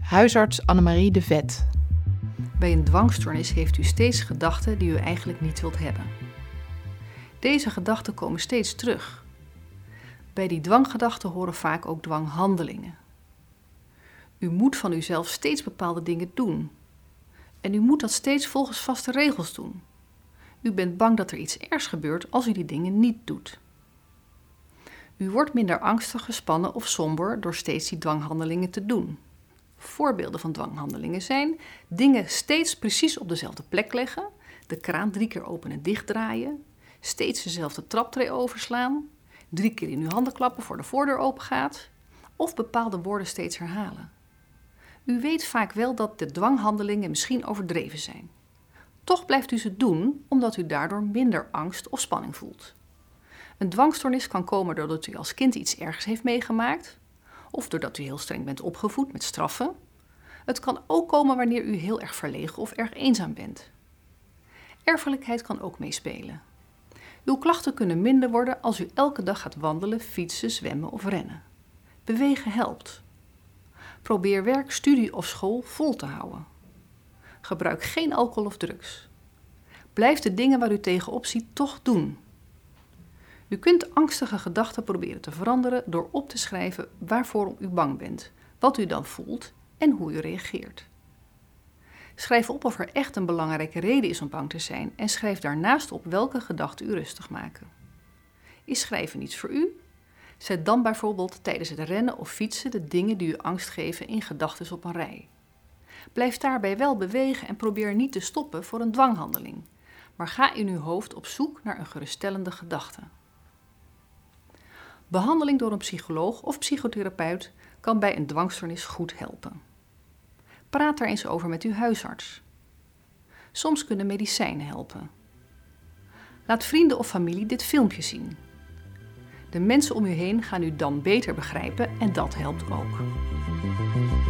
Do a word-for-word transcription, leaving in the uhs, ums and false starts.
Huisarts Annemarie de Vet. Bij een dwangstoornis heeft u steeds gedachten die u eigenlijk niet wilt hebben. Deze gedachten komen steeds terug. Bij die dwanggedachten horen vaak ook dwanghandelingen. U moet van uzelf steeds bepaalde dingen doen. En u moet dat steeds volgens vaste regels doen. U bent bang dat er iets ergs gebeurt als u die dingen niet doet. U wordt minder angstig, gespannen of somber door steeds die dwanghandelingen te doen. Voorbeelden van dwanghandelingen zijn dingen steeds precies op dezelfde plek leggen, de kraan drie keer open en dicht draaien, steeds dezelfde traptree overslaan, drie keer in uw handen klappen voor de voordeur open gaat, of bepaalde woorden steeds herhalen. U weet vaak wel dat de dwanghandelingen misschien overdreven zijn. Toch blijft u ze doen omdat u daardoor minder angst of spanning voelt. Een dwangstoornis kan komen doordat u als kind iets ergs heeft meegemaakt, of doordat u heel streng bent opgevoed met straffen. Het kan ook komen wanneer u heel erg verlegen of erg eenzaam bent. Erfelijkheid kan ook meespelen. Uw klachten kunnen minder worden als u elke dag gaat wandelen, fietsen, zwemmen of rennen. Bewegen helpt. Probeer werk, studie of school vol te houden. Gebruik geen alcohol of drugs. Blijf de dingen waar u tegenop ziet toch doen. U kunt angstige gedachten proberen te veranderen door op te schrijven waarvoor u bang bent, wat u dan voelt en hoe u reageert. Schrijf op of er echt een belangrijke reden is om bang te zijn en schrijf daarnaast op welke gedachten u rustig maken. Is schrijven niets voor u? Zet dan bijvoorbeeld tijdens het rennen of fietsen de dingen die u angst geven in gedachten op een rij. Blijf daarbij wel bewegen en probeer niet te stoppen voor een dwanghandeling, maar ga in uw hoofd op zoek naar een geruststellende gedachte. Behandeling door een psycholoog of psychotherapeut kan bij een dwangstoornis goed helpen. Praat daar eens over met uw huisarts. Soms kunnen medicijnen helpen. Laat vrienden of familie dit filmpje zien. De mensen om u heen gaan u dan beter begrijpen en dat helpt ook.